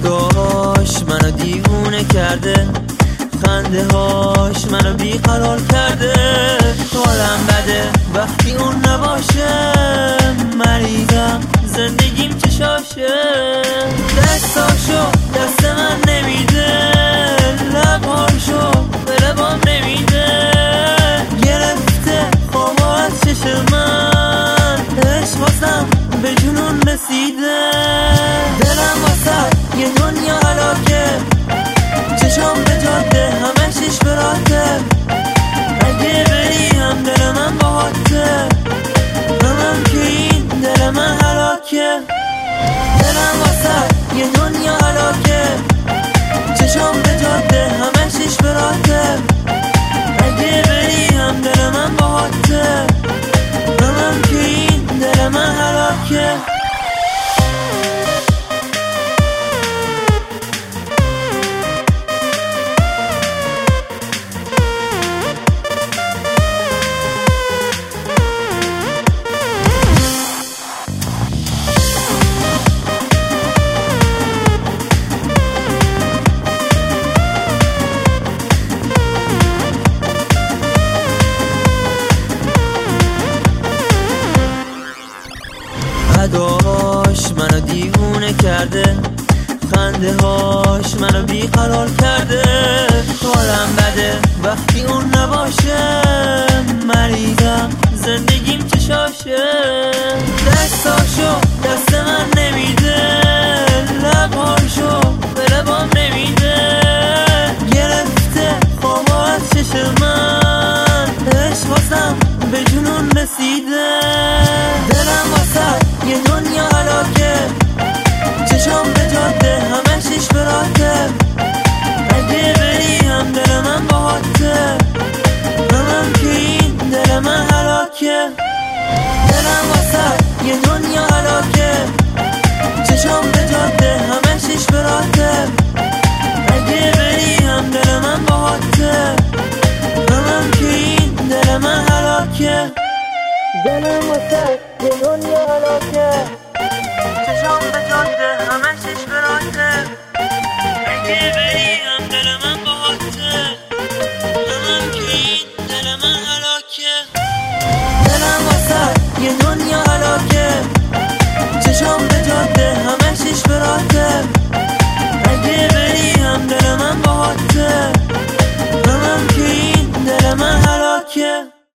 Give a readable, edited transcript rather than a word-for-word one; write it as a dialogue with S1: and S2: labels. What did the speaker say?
S1: اداش منو دیوونه کرده، خنده هاش منو بیقرار کرده. حالم بده وقتی اون نباشه، مریضم زندگیم چشاشه. دستاشو دست من نمیده، لبهاشو به لبام نمیده. گرفته خوابا از چشم من، عشق واسم به جنون رسیده. دلم واسه یه دنیا هلاکه، چشام به جاده همه شیش براته. اگه بری هم دل من باهاته، همم که این دل من هلاکه. دلم واسه یه دنیا هلاکه، چشام به جاده همه شیش براته. اگه بری هم دل من باهاته، همم که این دل من هلاکه. اداش منو دیوونه کرده، خنده هاش منو بیقرار کرده. حالم بده وقتی اون نباشه، مریضم زندگیم چشاشه. دستاشو دست من نمیده، لبهاشو به لبام نمیده. گرفته خوابا از چشم من، عشق واسم به جنون رسیده. دلم واسه یه دنیا هلاکه، چشام به جاده همه شیش براته. اگه بری هم دل من باهاته، همم که این دل من هلاکه. دلم واسه یه دنیا هلاکه، چشام به جاده همه شیش براته. اگه بری هم دل من باهاته، همم که این دل من هلاکه. دلم واسه یه دنیا هلاکه، چشام به جاده همه شیش براته. اگه بری هم دل من باهاته، همم که این دل من هلاکه. دلم واسه یه دنیا هلاکه، چشام به جاده همه شیش براته.